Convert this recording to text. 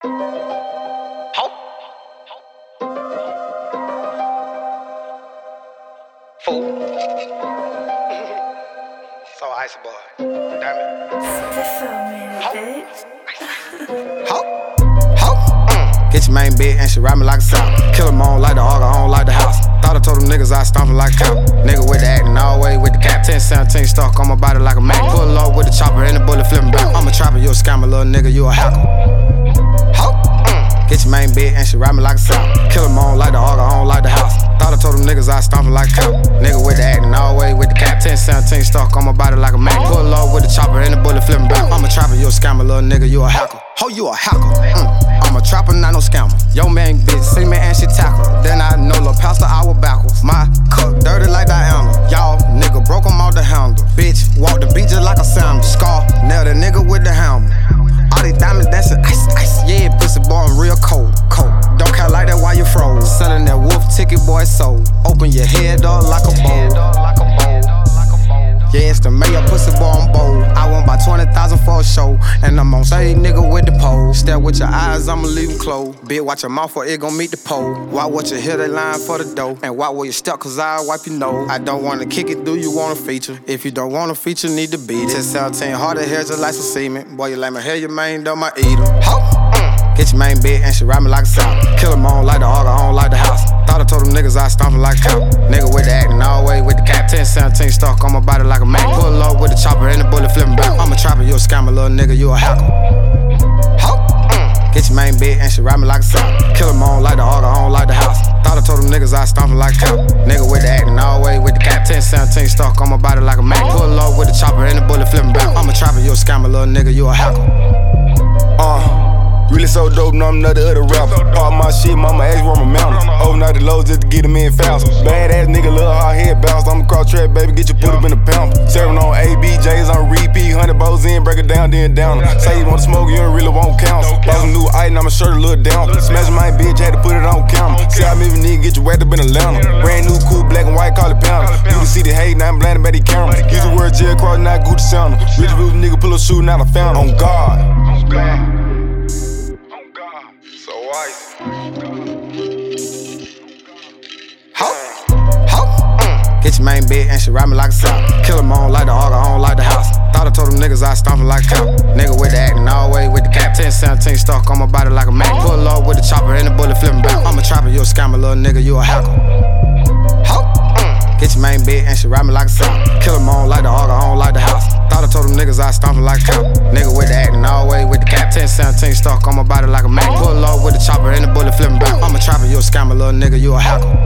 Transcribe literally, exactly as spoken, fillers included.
Ho. Fool. So icy boy. Damn it. Ho. Ho. Mm. Get your main bitch and she ride me like a sound. Kill him on like the hog, I don't like the house. Thought I told them niggas I stompin' like a cow. Nigga with the actin', always with the cap. ten seventeen stuck on my body like a Mac. Pull up with the chopper and the bullet flippin' back. I'm a trapper, you a scammer, little nigga, you a hacker. Ho. Mm. Get your main bitch and she ride me like a sound. Kill him on like the hog, I don't like the house. Thought I told them niggas I stompin' like a cow. Nigga with the actin', always with the cap. ten seventeen stuck on my body like a Mac. Pull up with the chopper and the bullet flippin' back. I'm a trapper, you a scammer, little nigga, you a hacker. Ho, you a hacker. Mm. I'm a trapper, not no scammer. Yo man bitch, see me and she tackle. Then I know lil' pastor, I was backwards. My cup dirty like Diana. Y'all nigga broke him off the handle. Bitch, walk the beat just like a sandal. Scar, nail the nigga with the helmet. All these diamonds dancing, ice, ice. Yeah, pussy boy, I'm real cold, cold. Don't care like that while you froze. Selling that wolf ticket, boy, sold. Open your head up like a bowl. Yeah, it's the mayor, pussy boy, I'm bold. I want about twenty thousand for a show. And I'm on say nigga with the pole. Stare with your eyes, I'ma leave them closed. Bitch, watch your mouth or it gon' meet the pole. Why watch you hear that line for the dough? And why will you step, cause I'll wipe your nose. I don't wanna kick it, do you wanna feature? If you don't wanna feature, need to beat it. ten seventeen, hard to hair just like some cement. Boy, you like my hair, your main, don't my eater. Ho! Get your main bitch and she ride me like a sound. Kill him on like the hog, I don't like the house. Thought I told them niggas I stompin' like a cow. Nigga with the actin', always with the cap. ten seventeen stuck on my body like a Mac. Pull up with the chopper and the bullet flippin' back. I'm a trapper, you a scammer, little nigga, you a hacker. Ho! Mm. Get your main bitch and she ride me like a sound. Kill him on like the hog, I don't like the house. Thought I told them niggas I stompin' like a cow. Nigga with the actin', always with the cap. ten seventeen stuck on my body like a Mac. Pull up with the chopper and the bullet flippin' back. I'm a trapper, you a scammer, little nigga, you a hacker. Uh. Really so dope, no I'm another other rapper. Pop my shit, mama ask where my mountains. Overnight the lows just to get them in fast. Badass nigga, little hard head bounce. I'm a cross track, baby, get your put up in the pound. Serving on A B J's on repeat, hundred bows in, break it down, then down. Say you wanna smoke, you don't really want counts. Bought some new item, I'ma shirt a little down. Smash my bitch, had to put it on camera. See how me nigga get you wrapped up in Atlanta. Brand new cool black and white, call it pounder. You can see the hate, now I'm blinded by the camera. Use the word jail cross, not Gucci sounder. Rich roof nigga pull a shoe, now I found on God. On God. So icy. Ho, ho, mm. Get your main bitch and she ride me like a sound. Kill him on like the hog, I don't like the house. Thought I told them niggas I stompin' like a cow. Nigga with the actin', always with the cap. ten seventeen stuck on my body like a Mac. Pull up with the chopper and the bullet flippin' back. I'm a trapper, you a scammer, little nigga, you a hacker. Ho, mm. Get your main bitch and she ride me like a sound. Kill him on like the hog, I don't like the house. Thought I told them niggas I stompin' like a cow. Nigga with the actin', always with the cap. ten seventeen stuck on my body like a Mac. Pull up with the chopper and the bullet flippin' back. I'm a trapper, you a scammer, little nigga, you a hacker.